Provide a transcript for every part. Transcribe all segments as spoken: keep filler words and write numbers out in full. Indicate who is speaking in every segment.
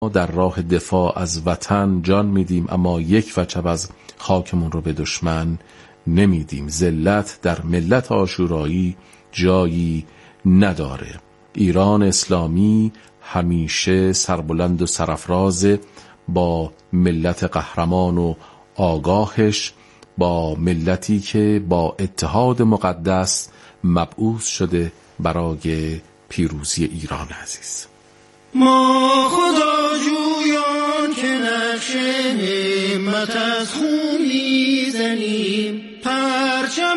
Speaker 1: در راه دفاع از وطن جان میدیم، اما یک وجب از خاکمون رو به دشمن نمیدیم. ذلت در ملت عاشورایی جایی نداره. ایران اسلامی همیشه سربلند و سرافراز با ملت قهرمان و آگاهش، با ملتی که با اتحاد مقدس مبعوث شده برای پیروزی ایران عزیز.
Speaker 2: ما خدا جویان که نقش همت از خون میزنیم، پرچم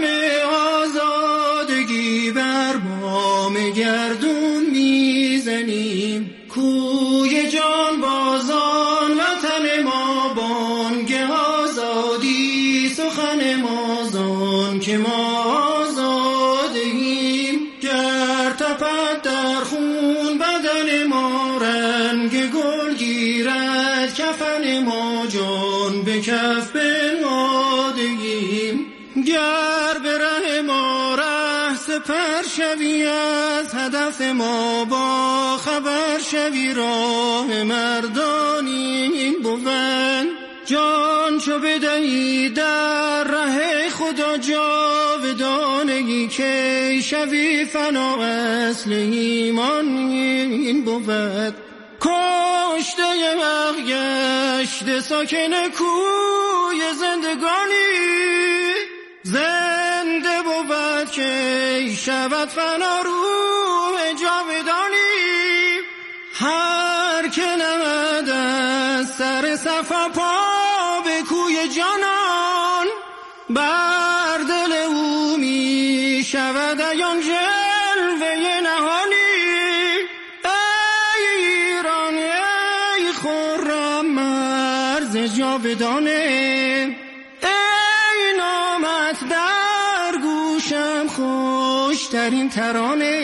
Speaker 2: آزادگی بر بام گردون میزنیم، کوی جان بازان وطن ما بانگ آزادی، سخن مازان که ما آزادیم. گر تپد در خون بدن ما رنگ گل گیرد، کفن ما جان به کف بنهادیم. گر به ره ما ره سپر شوی، از هدف ما با خبر شوی، راه مردانی این بود. جان چو بدهی در ره خدا جاودانگی، که شوی فنا اصل ایمان این بود. کشته حق گشته ساکن کوی زندگانی، زنده بود که شود فنا روح جاودانی. هر که نمد از سر صفا پا به کوی جانان، بر دل او می شود عیان جلوه نهانی. ای ایران ای خرم مرز جاودانه، ای نامت در گوشم خوشترین ترانه.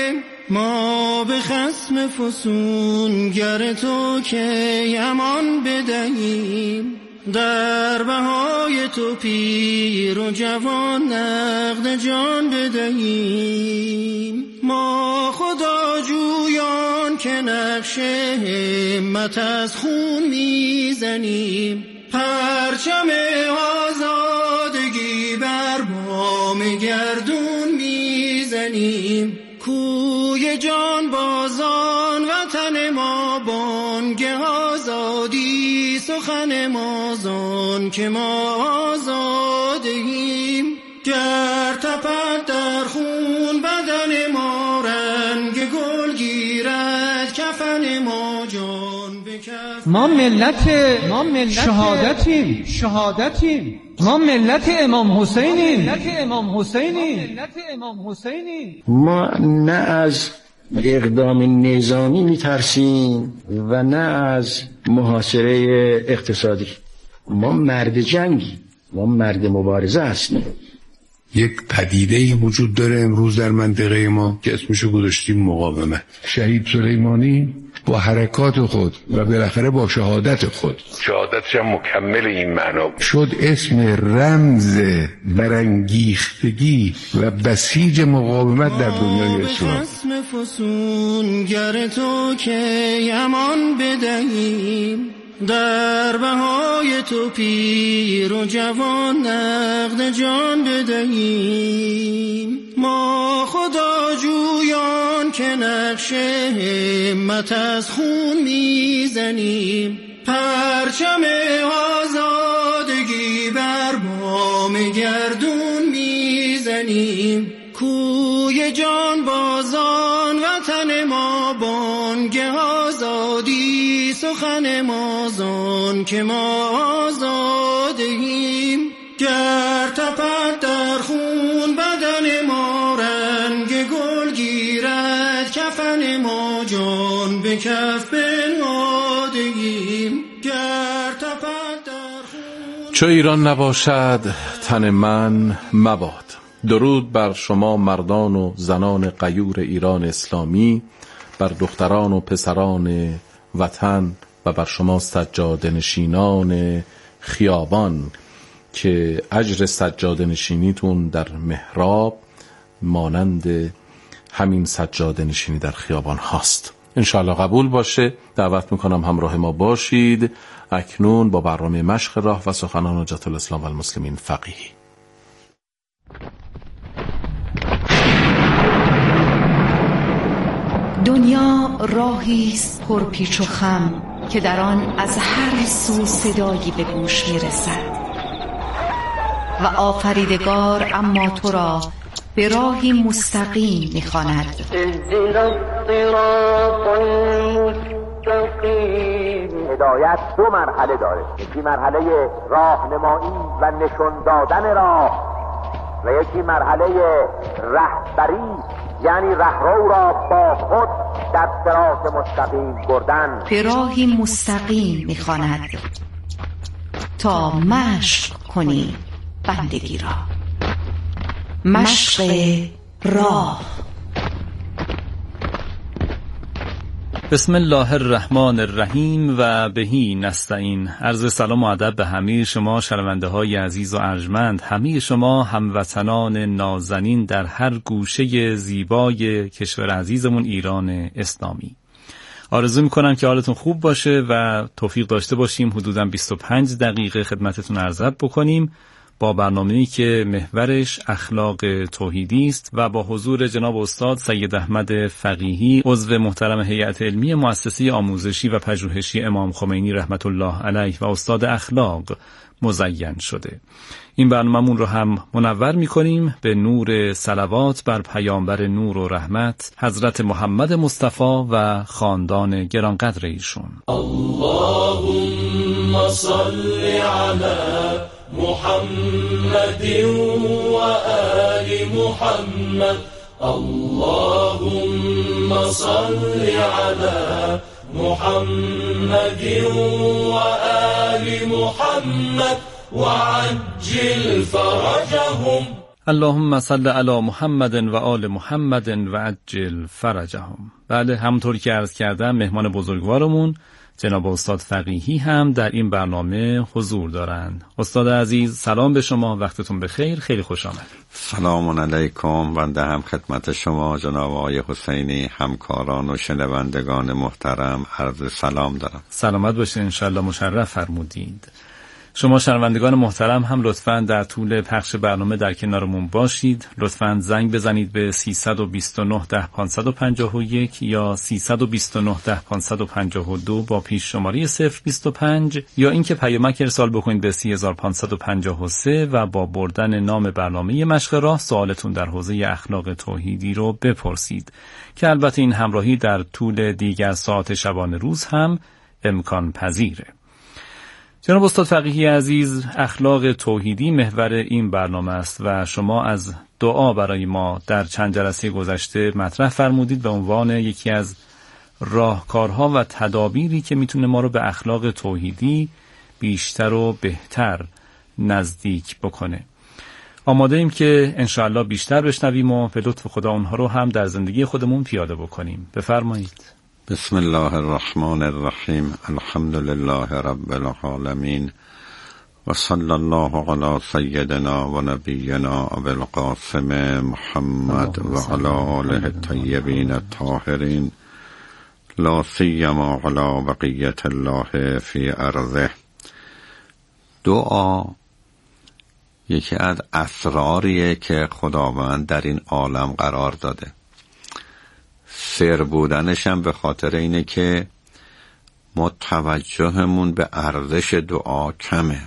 Speaker 2: ما به خصم فسونگر تو که امان بدهیم، در بهای تو پیر و جوان نقد جان بدهیم. ما خدا جویان که نقش همت از خون میزنیم، پرچم آزادگی بر بام گردون میزنیم، کوی جان بازان وطن ما بانگ آزادی، سخن مازان که ما آزادیم. گر تپد در خون بدن ما رنگ گل گیرد، کفن ما جان به کف.
Speaker 3: ما ملت ما ملت شهادتیم شهادتیم ما ملت امام حسینیم ملت امام حسینیم ملت امام حسینیم.
Speaker 4: ما نه از اقدام نظامی میترسیم و نه از محاصره اقتصادی. ما مرد جنگی، ما مرد مبارزه هستیم.
Speaker 5: یک پدیده‌ای وجود داره امروز در منطقه ما که اسمشو گذاشتیم مقاومت. شهید سلیمانی با حرکات خود و بالاخره با شهادت خود، شهادتش هم مکمل این معنا شد، اسم رمز برانگیختگی و بسیج مقاومت در دنیای اسلام.
Speaker 2: اسم فسونگر تو که امان بدهیم، در بهای تو پیر و جوان نقد جان بدهیم. ما خدا جویان که نقش همت از خون میزنیم، پرچم آزادگی بر بام گردون میزنیم، کوی جان بازان وطن ما بانگ آزادی، سخن مازان که ما آزادیم. گر تپد در خون بدن ما رنگ گل گیرد، کفن ما جان به کف بنهادیم. گر تپد در خون
Speaker 1: چو ایران نباشد تن من مباد. درود بر شما مردان و زنان غیور ایران اسلامی، بر دختران و پسران وطن و بر شما سجاده نشینان خیابان که اجر سجاده نشینیتون در محراب مانند همین سجاده نشینی در خیابان هاست. انشاءالله قبول باشه. دعوت میکنم همراه ما باشید. اکنون با برنامه مشق راه و سخنان حجت الاسلام و المسلمین فقیهی.
Speaker 6: دنیا راهی است پر پیچ و خم که در آن از هر سو صدایی به گوش میرسد و آفریدگار اما تو را به راهی مستقیم میخواند.
Speaker 7: هدایت دو مرحله داره، یکی مرحله راهنمایی و نشون دادن راه و یکی مرحله رهبری، یعنی رهرو را با خود در صراط مستقیم بردن.
Speaker 6: به راهی مستقیم میخواند تا مشق کنی بندگی را. مشق راه.
Speaker 8: بسم الله الرحمن الرحیم و بهی نستعین. عرض سلام و ادب به همه شما شنونده های عزیز و ارجمند، همه شما هموطنان نازنین در هر گوشه زیبای کشور عزیزمون ایران اسلامی. آرزو میکنم که حالتون خوب باشه و توفیق داشته باشیم حدوداً بیست و پنج دقیقه خدمتتون عرض بکنیم با برنامه‌ای که محورش اخلاق توحیدی است و با حضور جناب استاد سید احمد فقیهی، عضو محترم هیئت علمی مؤسسه آموزشی و پژوهشی امام خمینی رحمت الله علیه و استاد اخلاق مزین شده. این برنامه‌مون رو هم منور می‌کنیم به نور صلوات بر پیامبر نور و رحمت حضرت محمد مصطفی و خاندان گرانقدر ایشون.
Speaker 9: اللهم صل علی محمد و آل محمد. اللهم صل علی محمد و آل محمد و عجل فرجهم.
Speaker 8: اللهم صل علی محمد و آل محمد و عجل فرجهم. بله، همونطور که عرض کردم مهمان بزرگوارمون جناب استاد فقیهی هم در این برنامه حضور دارند. استاد عزیز سلام به شما، وقتتون بخیر، خیلی خوش آمد.
Speaker 10: سلام علیکم. بنده هم خدمت شما جناب آقای حسینی، همکاران و شنوندگان محترم عرض سلام دارم.
Speaker 8: سلامت باشید، انشالله مشرف فرمودید. شما شنوندگان محترم هم لطفاً در طول پخش برنامه در کنارمون باشید. لطفاً زنگ بزنید به سیصد و بیست و نه ده پانصد و پنجاه و یک یا سیصد و بیست و نه ده پانصد و پنجاه و دو با پیش شماره صفر بیست و پنج یا اینکه پیامک ارسال بکنید به سی هزار و پانصد و پنجاه و سه و با بردن نام برنامه مشق راه سوالتون در حوزه اخلاق توحیدی رو بپرسید که البته این همراهی در طول دیگر ساعت شبانه روز هم امکان پذیره. جناب استاد فقیهی عزیز، اخلاق توحیدی محور این برنامه است و شما از دعا برای ما در چند جلسه گذشته مطرح فرمودید به عنوان یکی از راهکارها و تدابیری که میتونه ما رو به اخلاق توحیدی بیشتر و بهتر نزدیک بکنه. آماده ایم که انشاءالله بیشتر بشنویم و به لطف خدا اونها رو هم در زندگی خودمون پیاده بکنیم. بفرمایید.
Speaker 10: بسم الله الرحمن الرحیم. الحمد لله رب العالمین و صلی الله علی سیدنا و نبینا ابی القاسم محمد و علی آله الطیبین الطاهرین لا سیما علی بقیت الله فی ارضه. دعا یکی از اسراریه که خداوند در این عالم قرار داده. سر بودنش هم به خاطر اینه که ما توجهمون به ارزش دعا کمه.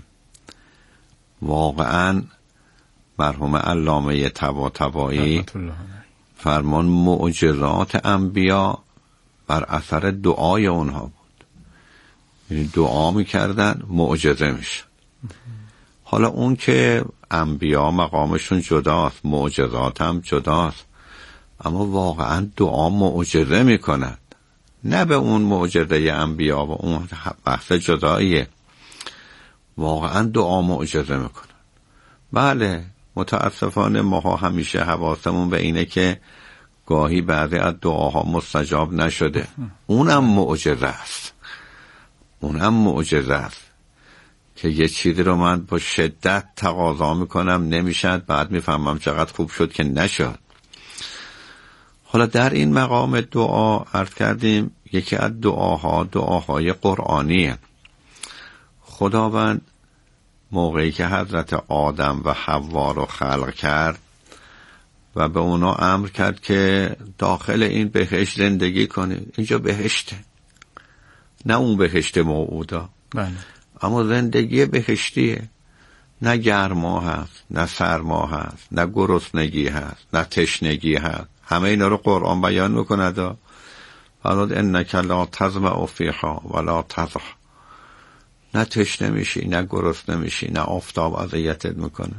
Speaker 10: واقعا مرحوم علامه طباطبایی فرمان معجزات انبیا بر اثر دعای اونها بود. یعنی دعا میکردن معجزه میشه. حالا اون که انبیا مقامشون جداست، معجزات هم جداست، اما واقعا دعا معجزه میکند. نه به اون معجزه انبیا و اون بحث جداییه. واقعا دعا معجزه میکند. بله، متاسفانه ما همیشه حواسمون به اینه که گاهی بعضی از دعاها مستجاب نشده. اونم معجزه است. اونم معجزه است که یه چیزی رو من با شدت تقاضا میکنم نمیشد، بعد میفهمم چقدر خوب شد که نشد. حالا در این مقام دعا عرض کردیم یکی از دعاها دعاهای قرآنیه. خداوند موقعی که حضرت آدم و حوا رو خلق کرد و به اونا امر کرد که داخل این بهشت زندگی کنید، اینجا بهشته، نه اون بهشت موعودا،
Speaker 8: بله.
Speaker 10: اما زندگی بهشتیه، نه گرما هست، نه سرما هست، نه گرسنگی هست، نه تشنگی هست. همه اینا رو قرآن بیان میکند. فرمود انک لا تظمأ فیها ولا تضحی، نه تشنه میشی، نه گرسنه میشی، نه آفتاب اذیتت میکنه.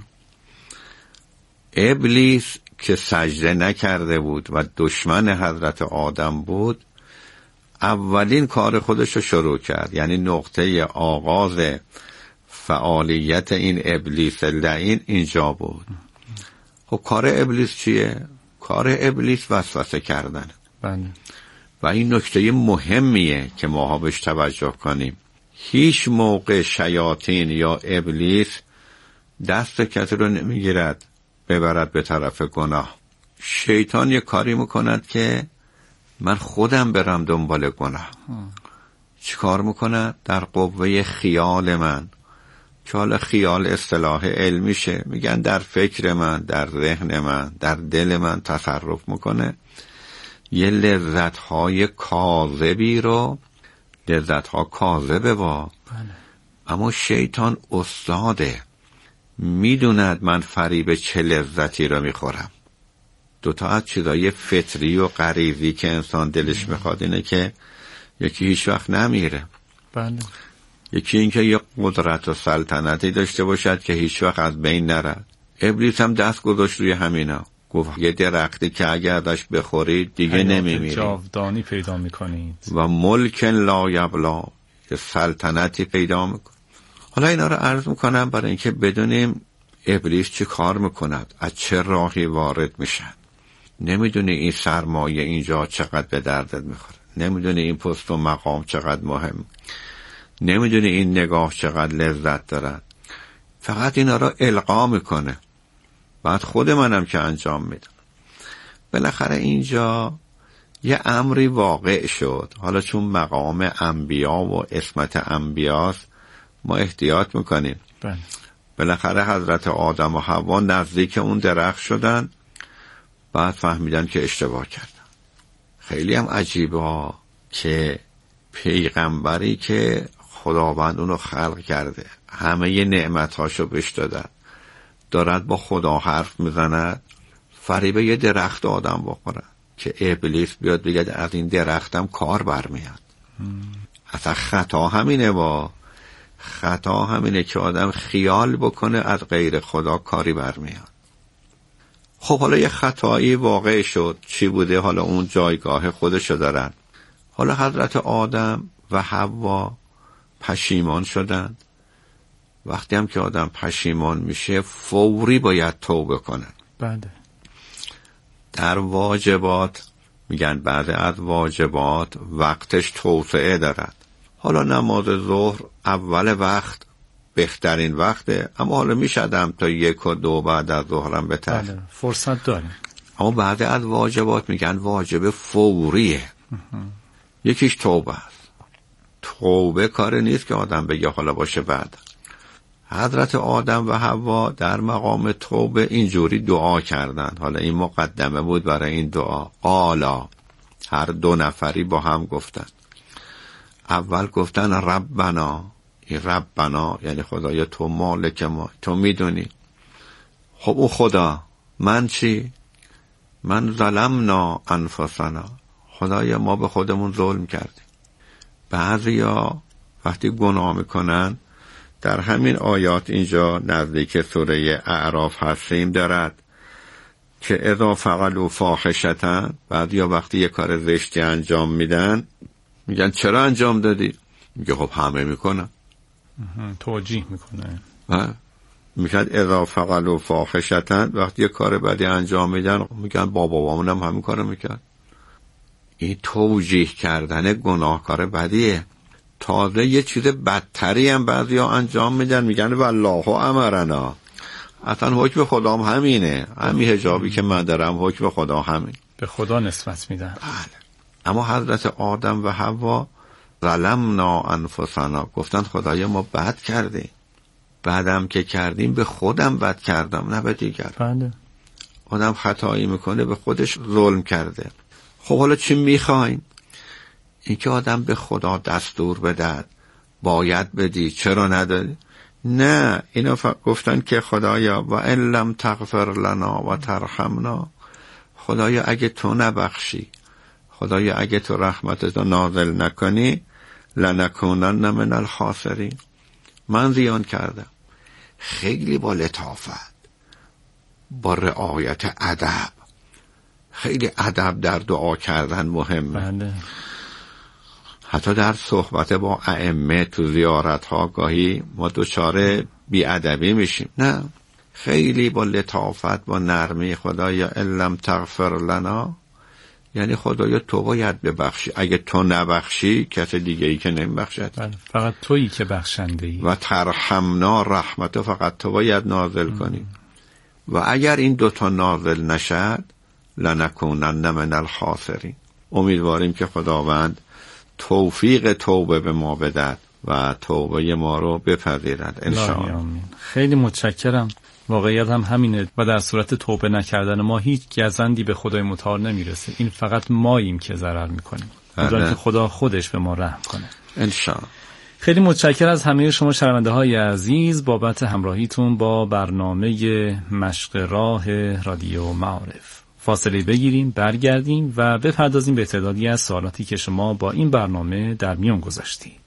Speaker 10: ابلیس که سجده نکرده بود و دشمن حضرت آدم بود، اولین کار خودش رو شروع کرد، یعنی نقطه آغاز فعالیت این ابلیس لعین اینجا بود. خب کار ابلیس چیه؟ کار ابلیس وسوسه کردن.
Speaker 8: بله.
Speaker 10: و این نکته مهمیه که ما ها بهش توجه کنیم. هیچ موقع شیاطین یا ابلیس دست کسی رو نمیگیرد ببرد به طرف گناه. شیطان یه کاری میکند که من خودم برم دنبال گناه. چی کار میکند؟ در قوه خیال من، که حالا خیال اصطلاح علمیشه، میگن در فکر من، در ذهن من، در دل من تصرف میکنه. یه لذتهای کاذبی رو، لذتها کاذبه با، اما شیطان استاده، میدوند من فریب چه لذتی رو میخورم. دوتا از چیزای فطری و غریزی که انسان دلش میخواد اینه که یکی هیچ وقت نمیره.
Speaker 8: بله.
Speaker 10: یکی این که یه قدرت و سلطنتی داشته باشد که هیچ وقت از بین نرد. ابلیس هم دست گذاشت روی همینا، گفت یه درختی که اگر ازش بخورید دیگه نمیمیرید،
Speaker 8: جاودانی پیدا میکنید
Speaker 10: و ملک لا یبلا، یه سلطنتی پیدا میکنید. حالا اینا رو عرض میکنم برای اینکه بدونیم ابلیس چی کار میکند، از چه راهی وارد میشن. نمیدونی این سرمایه اینجا چقدر به دردت میخوره، نمیدونی این پست و مقام چقدر مهم، نمیدونی این نگاه چقدر لذت دارد. فقط اینا رو القا میکنه، بعد خود منم که انجام میدم. بالاخره اینجا یه امری واقع شد. حالا چون مقام انبیا و عصمت انبیاست ما احتیاط میکنیم.
Speaker 8: بله.
Speaker 10: بالاخره حضرت آدم و حوا نزدیک اون درخت شدن، بعد فهمیدن که اشتباه کردن. خیلی هم عجیبه که پیغمبری که خداوند اونو خلق کرده، همه ی نعمتاشو بهش دادن، دارد با خدا حرف میزند، فریب یه درخت آدم بخوره که ابلیس بیاد بگه از این درختم کار برمیاد. اصلا خطا همینه، با خطا همینه که آدم خیال بکنه از غیر خدا کاری برمیاد. خب حالا یه خطایی واقع شد، چی بوده؟ حالا اون جایگاه خودشو دارن. حالا حضرت آدم و حوا پشیمان شدن. وقتی هم که آدم پشیمان میشه فوری باید توبه کنه.
Speaker 8: بله.
Speaker 10: در واجبات میگن بعد از واجبات وقتش توسعه دارد. حالا نماز ظهر اول وقت بهترین وقته، اما حالا میشدم تا یک و دو بعد از ظهرم بتر.
Speaker 8: بله. فرصت داریم.
Speaker 10: اما بعد از واجبات میگن واجب فوریه. یکیش توبه است. توبه کار نیست که آدم بگه حالا باشه بعد. حضرت آدم و حوا در مقام توبه اینجوری دعا کردند. حالا این مقدمه بود برای این دعا. قالا، هر دو نفری با هم گفتن. اول گفتن ربنا. این ربنا یعنی خدایا تو مالک ما، تو میدونی. خب او خدا، من چی؟ من ظلمنا انفسنا، خدایا ما به خودمون ظلم کردیم. بعضیا وقتی گناه میکنن، در همین آیات اینجا نزدیک سوره اعراف هستیم دارد که اذا فعلوا فاحشة، بعضیا وقتی یه کار زشتی انجام میدن میگن چرا انجام دادی؟ میگه خب همه میکنن،
Speaker 8: توجیه میکنه.
Speaker 10: میگن اذا فعلوا فاحشة، وقتی یه کار بدی انجام میدن میگن بابا بابامون هم همین کارو میکرد. این توجیه کردن گناهکار بدیه. تازه یه چیز بدتری هم بعضیا انجام میدن، میگن والله امرنا، اصلا حکم خدام همینه، همین حجابی که من دارم حکم خدا همین،
Speaker 8: به خدا نسبت میدن.
Speaker 10: بله. اما حضرت آدم و حوا ظلمنا انفسنا، گفتن خدایا ما بد کردیم، بعدم که کردیم به خودم بد کردم نه به دیگر.
Speaker 8: بله.
Speaker 10: آدم خطایی میکنه به خودش ظلم کرده. خب حالا چی میخواین؟ این که آدم به خدا دستور بده باید بدی، چرا نداری؟ نه، اینا گفتن که خدایا و ان لم تغفر لنا و ترحمنا، خدایا اگه تو نبخشی، خدایا اگه تو رحمتتو نازل نکنی، لنکونن من الخاسرین، من زیان کردم. خیلی با لطافت، با رعایت ادب، خیلی ادب در دعا کردن مهمه.
Speaker 8: بله.
Speaker 10: حتی در صحبت با ائمه تو زیارت ها گاهی ما دچار بی‌ادبی میشیم. نه، خیلی با لطافت، با نرمی، خدایا ان لم تغفر لنا، یعنی خدایا تو باید ببخشی، اگه تو نبخشی کس دیگه ای که نمیبخشد.
Speaker 8: بله. فقط تویی که بخشنده ای.
Speaker 10: و ترحمنا، رحمتو فقط تو باید نازل کنی. و اگر این دوتا نازل نشد لنکونن من الخاسرین. امیدواریم که خداوند توفیق توبه به ما بدهد و توبه ما رو بپذیرد انشاءالله.
Speaker 8: خیلی متشکرم. واقعیت هم همینه و در صورت توبه نکردن ما هیچ گزندی به خدای متعال نمیرسه. این فقط ماییم که ضرر میکنیم. امیدوارم که خدا خودش به ما رحم کنه
Speaker 10: انشاءالله.
Speaker 8: خیلی متشکرم از همه شما شنونده های عزیز بابت همراهیتون با برنامه مشق راه رادیو معارف. فاصله بگیریم، برگردیم و بپردازیم به تعدادی از سوالاتی که شما با این برنامه در میان گذاشتید.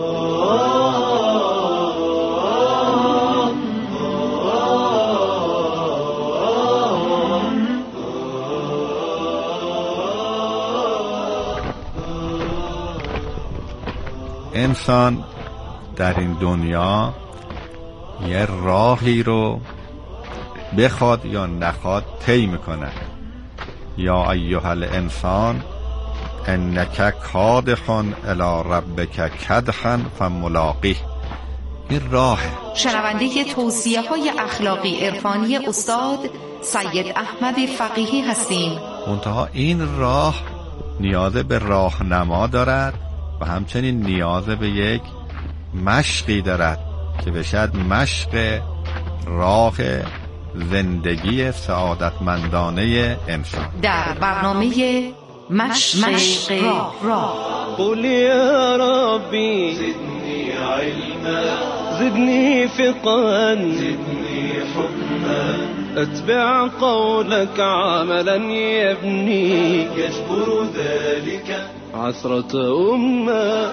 Speaker 10: انسان در این دنیا یه راهی رو بخواد یا نخواد طی میکنه. یا ایها الانسان انک کادح الی ربک کدحا فملاقیه. این راه.
Speaker 6: شنونده توصیه های اخلاقی عرفانی استاد سید احمد فقیهی هستیم.
Speaker 10: منتها این راه نیاز به راهنما دارد و همچنین نیاز به یک مشقی دارد که بشد مشق راه زندگی سعادتمندانه انسان.
Speaker 6: در برنامه مشق, مشق راه, راه.
Speaker 11: قل یا ربی زدنی علما زدنی فقها زدنی حکما اتبع قولك عملا يبني يجبر ذلك عثرة أمة.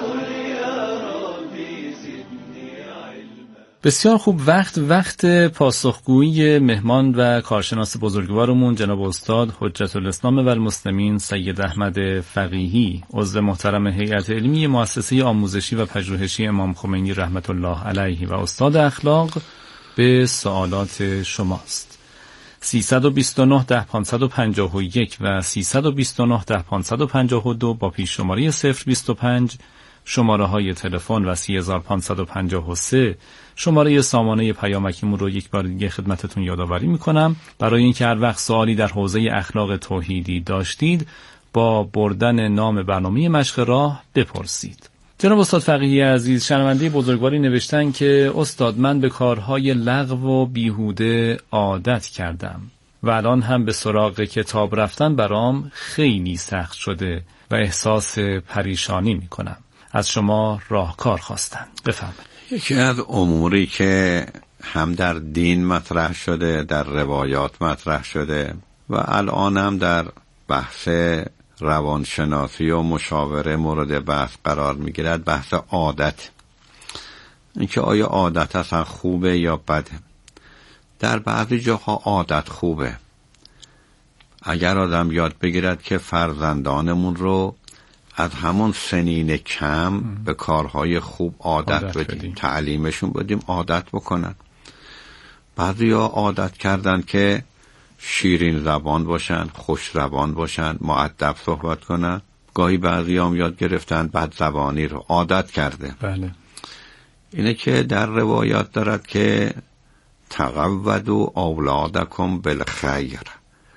Speaker 8: بسیار خوب. وقت وقت پاسخگویی مهمان و کارشناس بزرگوارمون جناب استاد حجت الاسلام و المسلمین سید احمد فقیهی، عضو محترم هیئت علمی مؤسسه آموزشی و پژوهشی امام خمینی رحمت الله علیه و استاد اخلاق به سوالات شماست. سیصد و بیست و نه ده پانصد و پنجاه و یک و سیصد و بیست و نه ده پانصد و پنجاه و دو با پیش شماره صفر بیست و پنج، شماره های تلفن و سی هزار پانصد و پنجاه و سه شماره سامانه پیامکیمون رو یک بار دیگه خدمتتون یادآوری میکنم. برای اینکه هر وقت سوالی در حوزه اخلاق توحیدی داشتید با بردن نام برنامه مشق راه بپرسید. جناب استاد فقیهی عزیز، شنونده بزرگواری نوشتن که استاد من به کارهای لغو و بیهوده عادت کردم و الان هم به سراغ کتاب رفتن برام خیلی سخت شده و احساس پریشانی میکنم. از شما راهکار خواستن. بفرمایید.
Speaker 10: یکی از اموری که هم در دین مطرح شده، در روایات مطرح شده و الان هم در بحث روانشناسی و مشاوره مورد بحث قرار میگیرد، بحث عادت. اینکه آیا عادت اصلا خوبه یا بده؟ در بعضی جاها عادت خوبه. اگر آدم یاد بگیرد که فرزندانمون رو از همون سنین کم م. به کارهای خوب عادت, عادت بدیم. بدیم تعلیمشون بدیم عادت بکنن. بعضی ها عادت کردن که شیرین زبان باشن، خوش زبان باشن، مؤدب صحبت کنن. گاهی بعضی هم یاد گرفتن بد زبانی رو عادت کرده.
Speaker 8: بله.
Speaker 10: اینه که در روایات دارد که تقودوا اولادکم بالخیر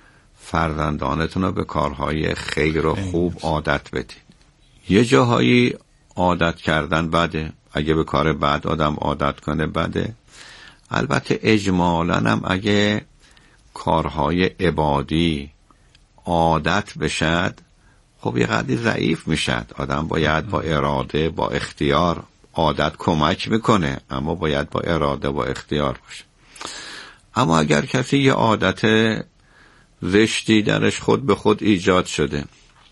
Speaker 10: فرزندانتون رو به کارهای خیر و خوب عادت بدید. یه جاهایی عادت کردن بده، اگه به کار بد آدم عادت کنه بده. البته اجمالاً هم اگه کارهای عبادی عادت بشد، خب یه قدری ضعیف میشد. آدم باید با اراده، با اختیار، عادت کمک میکنه اما باید با اراده و اختیار باشه. اما اگر کسی یه عادت زشتی درش خود به خود ایجاد شده،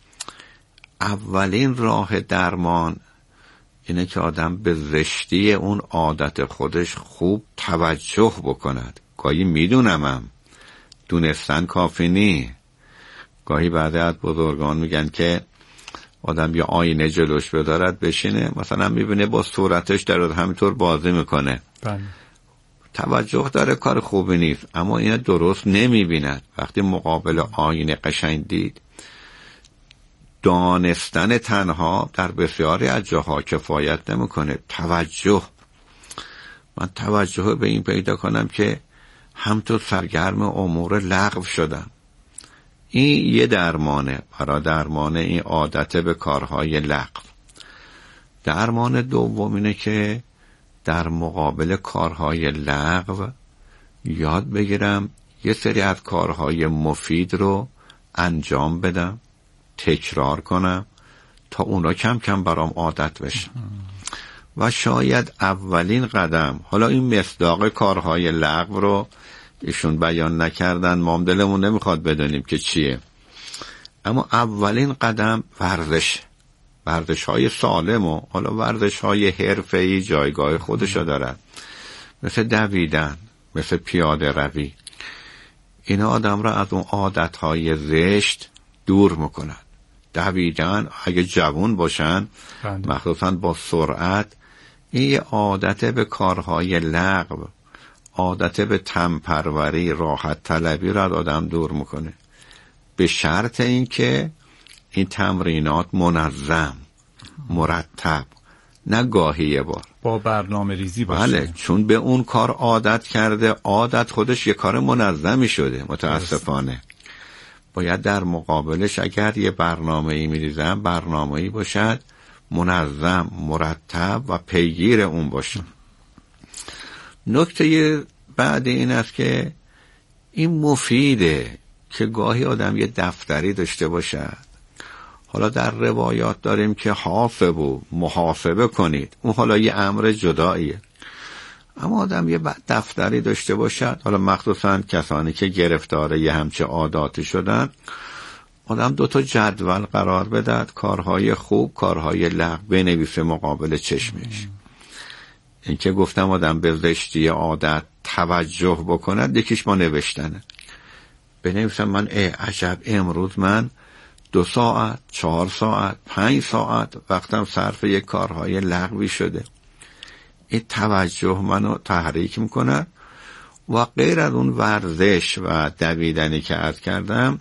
Speaker 10: اولین راه درمان اینه که آدم به زشتی اون عادت خودش خوب توجه بکند. گاهی میدونمم دونستن کافی نی. گاهی بعد از بزرگان میگن که آدم یه آینه جلوش بدارد بشینه، مثلا میبینه با صورتش در همینطور بازی میکنه. بله. توجه داره، کار خوبی نیست، اما اینا درست نمیبیند. وقتی مقابل آینه قشنگ دید، دانستن تنها در بسیاری از جاها کفایت نمیکنه. توجه، من توجه به این پیدا کنم که همطور سرگرم امور لغو شدم. این یه درمانه برای درمان این عادت به کارهای لغو. درمان دوم اینه که در مقابل کارهای لغو یاد بگیرم یه سری از کارهای مفید رو انجام بدم، تکرار کنم تا اونا کم کم برام عادت بشه. و شاید اولین قدم، حالا این مصداق کارهای لغو رو ایشون بیان نکردن، ما هم دلمون نمیخواد بدونیم که چیه، اما اولین قدم ورزش، ورزش های سالم و حالا ورزش های حرفه‌ای جایگاه خودشو دارن، مثل دویدن، مثل پیاده روی. اینا آدم را از اون عادت های زشت دور میکنن. دویدن اگه جوان باشن مخصوصا با سرعت، این یه عادت به کارهای لغو، عادت به تنپروری، راحت طلبی را از آدم دور میکنه، به شرط این که این تمرینات منظم، مرتب، نه گاهی یه بار،
Speaker 8: با برنامه ریزی باشه.
Speaker 10: بله، چون به اون کار عادت کرده، عادت خودش یه کار منظمی شده. متاسفانه باید در مقابلش اگر یه برنامه‌ای می‌ریزم، برنامه‌ای باشد منظم، مرتب و پیگیر اون باشم. نکته بعد این است که این مفیده که گاهی آدم یه دفتری داشته باشد. حالا در روایات داریم که حاسبو، محاسبه کنید، اون حالا یه امر جداییه، اما آدم یه دفتری داشته باشد. حالا مخصوصا کسانی که گرفتار یه همچه عاداتی شدن، آدم دو تا جدول قرار بدد، کارهای خوب، کارهای لغو بنویسه مقابل چشمش. این که گفتم آدم به زشتی عادت توجه بکند، یکیش ما نوشتنه. بنویسم من ای عجب امروز من دو ساعت، چهار ساعت، پنج ساعت وقتم صرف یک کارهای لغوی شده. این توجه منو تحریک میکنه. و غیر از اون ورزش و دویدنی که عرض کردم،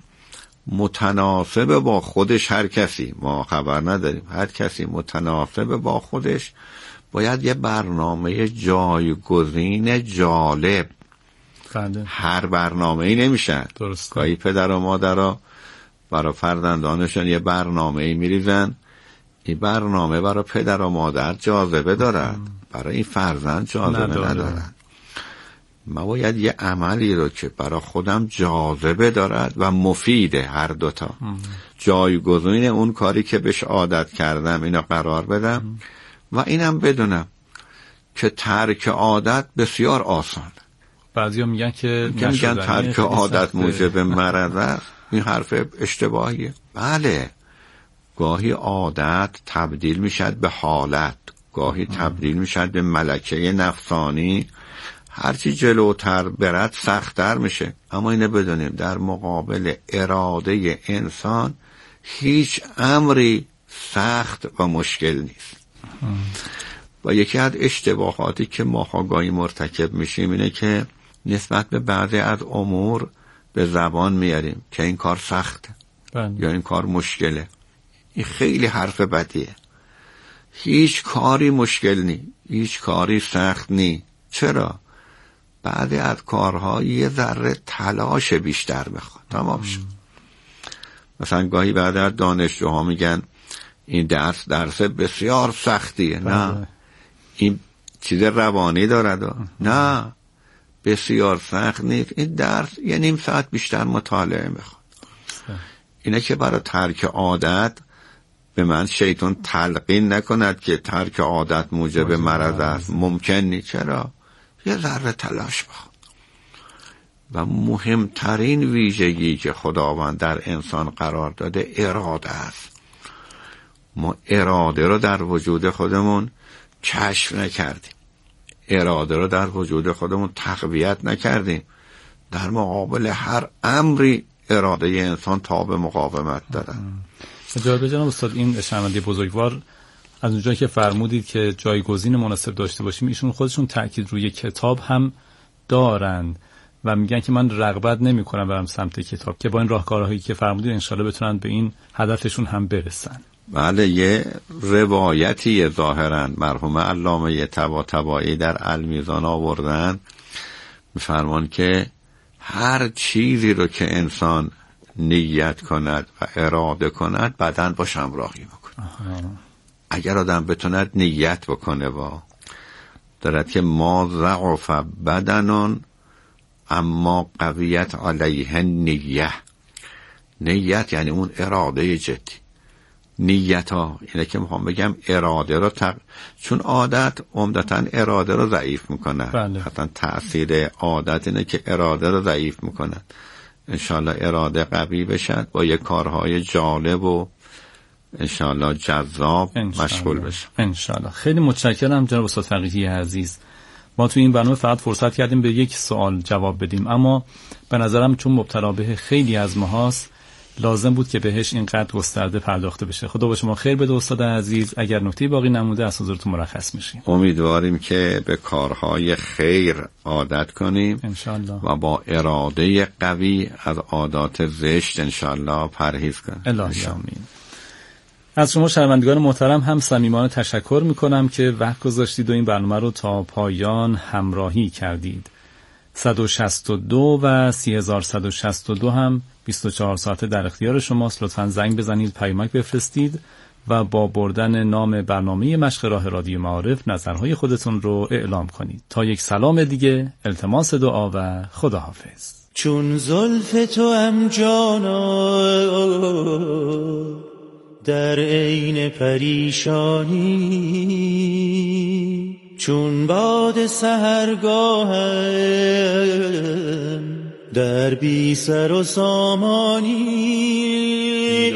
Speaker 10: متناسب با خودش هر کسی، ما خبر نداریم، هر کسی متناسب با خودش باید یه برنامه جایگزین جالب.
Speaker 8: فنده.
Speaker 10: هر برنامه ای نمیشه.
Speaker 8: درست.
Speaker 10: گاهی پدر و مادرها برای فرزندانشون یه برنامه ای میریزن، این برنامه برای پدر و مادر جاذبه دارد، برای این فرزند جاذبه ندارد. ما باید یه عملی رو که برای خودم جاذبه دارد و مفیده، هر دوتا جایگزین اون کاری که بهش عادت کردم اینو قرار بدم. ام. و اینم بدونم که ترک عادت بسیار آسان.
Speaker 8: بعضیا میگن که
Speaker 10: میگن ترک عادت موجب مرض است. این حرف اشتباهیه. بله، گاهی عادت تبدیل میشد به حالت، گاهی تبدیل میشد به ملکه نفسانی. هرچی جلوتر برد سخت‌تر میشه. اما اینه بدونیم در مقابل اراده انسان هیچ امری سخت و مشکل نیست. و یکی از اشتباهاتی که ما گاهی مرتکب میشیم اینه که نسبت به بعضی از امور به زبان میاریم که این کار سخته یا این کار مشکله. این خیلی حرف بدیه. هیچ کاری مشکل نی، هیچ کاری سخت نی. چرا؟ بعضی از کارها یه ذره تلاش بیشتر میخواد. تمام شد. مثلا گاهی بعد از دانشجوها میگن این درس درس بسیار سختیه. نه، این چیز روانی دارد. نه، بسیار سخت نیست. این درس یه نیم ساعت بیشتر مطالعه میخواد. اینه که برای ترک عادت به من شیطان تلقین نکند که ترک عادت موجب مرض است. ممکن نیست. چرا؟ یه ذره تلاش بخواد. و مهمترین ویژگی که خداوند در انسان قرار داده اراده است. ما اراده رو در وجود خودمون کشف نکردیم، اراده رو در وجود خودمون تقویت نکردیم. در مقابل هر امری اراده انسان تاب مقاومت داره.
Speaker 8: جالب جناب استاد، این شرمنده بزرگوار از اونجایی که فرمودید که جایگزین مناسب داشته باشیم، ایشون خودشون تأکید روی کتاب هم دارند و میگن که من رغبت نمی کنم برم سمت کتاب، که با این راهکارهایی که فرمودید انشالله بتونن به این هدفشون هم برسن.
Speaker 10: بله، یه روایتی ظاهرا مرحوم علامه طباطبایی در المیزان آوردن، میفرمان که هر چیزی رو که انسان نیت کند و اراده کند بدن باش همراهی میکنه. اگر آدم بتوند نیت بکنه و دارد که ما ضعف بدنون اما قویت علیه نیه. نیت یعنی اون اراده جدی. نیت ها اینه که میخوام بگم اراده رو تق... چون عادت عمدتاً اراده رو ضعیف میکنه.
Speaker 8: بله.
Speaker 10: حتما تأثیر عادت اینه که اراده رو ضعیف میکنه. انشالله اراده قوی بشد، با یه کارهای جالب و انشالله جذاب انشالله. مشغول بشه
Speaker 8: انشالله. خیلی متشکرم جناب استاد فقیهی عزیز. ما تو این برنامه فقط فرصت کردیم به یک سوال جواب بدیم، اما به نظرم چون مبتلا به خیلی از ماهاست لازم بود که بهش اینقدر گسترده پرداخته بشه. خدا با شما خیر بده استاد عزیز. اگر نکته باقی نموده از حضورتون مرخص میشیم.
Speaker 10: امیدواریم که به کارهای خیر عادت کنیم
Speaker 8: انشالله
Speaker 10: و با اراده قوی از عادات زشت انشالله پرهیز کنیم.
Speaker 8: الهی آمین. از شما شنوندگان محترم هم صمیمانه تشکر میکنم که وقت گذاشتید و این برنامه رو تا پایان همراهی کردید. صد و شصت و دو و سی هزار صد و شصت و دو هم بیست و چهار ساعته در اختیار شماست. لطفاً زنگ بزنید، پیامک بفرستید و با بردن نام برنامه مشق راه رادیو معارف نظرهای خودتون رو اعلام کنید. تا یک سلام دیگه، التماس دعا و خداحافظ.
Speaker 2: چون زلف تو ام جانا در عین پریشانی، چون باد سحرگاهم در بی سر و سامانی.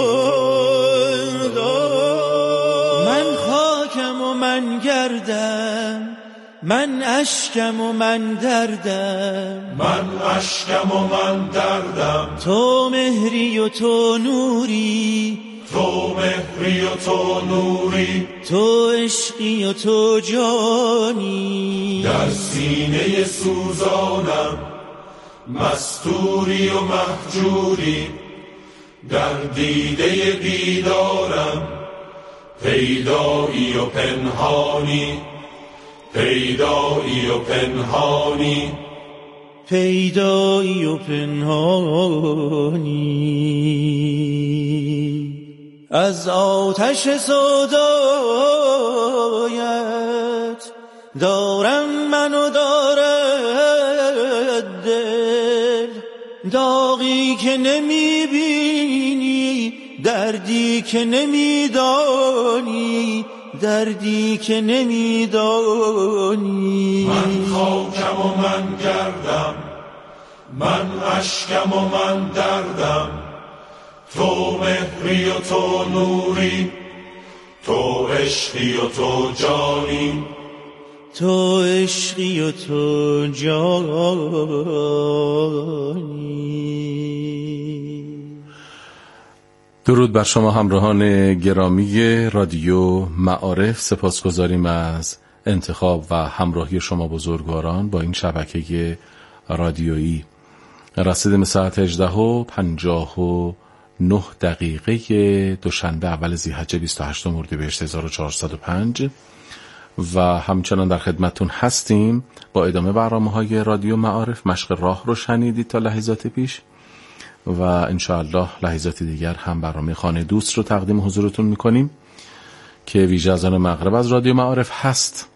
Speaker 2: من خاکم و من گردم، من اشکم و من دردم،
Speaker 9: من اشکم و من دردم.
Speaker 2: تو مهری و تو نوری،
Speaker 9: تو مهری و تو نوری،
Speaker 2: تو عشقی و تو جانی.
Speaker 9: در سینه سوزانم مستوری و مهجوری، در دیده بیدارم پیدایی و پنهانی، پیدایی و پنهانی،
Speaker 2: پیدایی و پنهانی. از آتش سودایت دارم منو دارد دل، داغی که نمی بینی، دردی که نمی دانی، دردی که نمی دانی.
Speaker 9: من خاکم و من گردم، من اشکم و من دردم، تو مهری و تو نوری، تو عشقی و تو جانی،
Speaker 2: تو عشقی و تو جانی.
Speaker 1: درود بر شما همراهان گرامی رادیو معارف. سپاسگزاریم از انتخاب و همراهی شما بزرگواران با این شبکه رادیویی. رسیدیم ساعت هجده و پنجاه و نه دقیقه دوشنبه اول ذی‌حجه بیست و هشتم اردیبهشت هزار و چهارصد و پنج و همچنان در خدمتتون هستیم با ادامه برنامه‌های رادیو معارف. مشق راه رو شنیدید تا لحظات پیش و انشاءالله لحظات دیگر هم برنامه خانه دوست رو تقدیم حضورتون میکنیم که ویژه از آن مغرب از رادیو معارف هست